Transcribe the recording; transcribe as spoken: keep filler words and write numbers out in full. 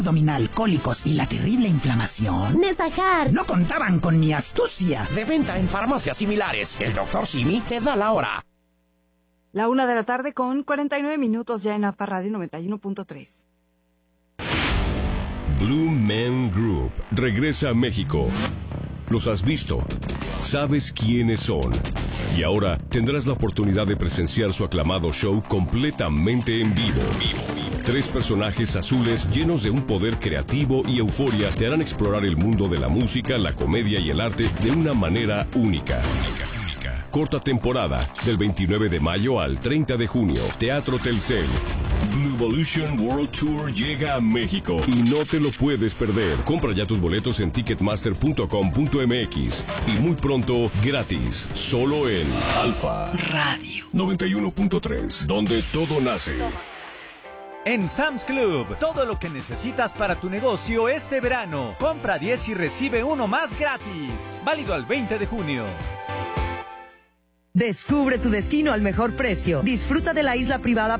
abdominal, cólicos y la terrible inflamación. Nesajar. No contaban con mi astucia. De venta en farmacias similares. El doctor Simi te da la hora. La una de la tarde con cuarenta y nueve minutos ya en A P A Radio noventa y uno punto tres. Blue Man Group regresa a México. Los has visto, sabes quiénes son. Y ahora tendrás la oportunidad de presenciar su aclamado show completamente en vivo. Tres personajes azules llenos de un poder creativo y euforia te harán explorar el mundo de la música, la comedia y el arte de una manera única. Corta temporada, del veintinueve de mayo al treinta de junio. Teatro Telcel. Bluevolution World Tour llega a México y no te lo puedes perder. Compra ya tus boletos en ticketmaster punto com punto m x y muy pronto gratis, solo en Alfa Radio noventa y uno punto tres, donde todo nace. En Sam's Club, todo lo que necesitas para tu negocio este verano. Compra diez y recibe uno más gratis. Válido al veinte de junio. Descubre tu destino al mejor precio. Disfruta de la isla privada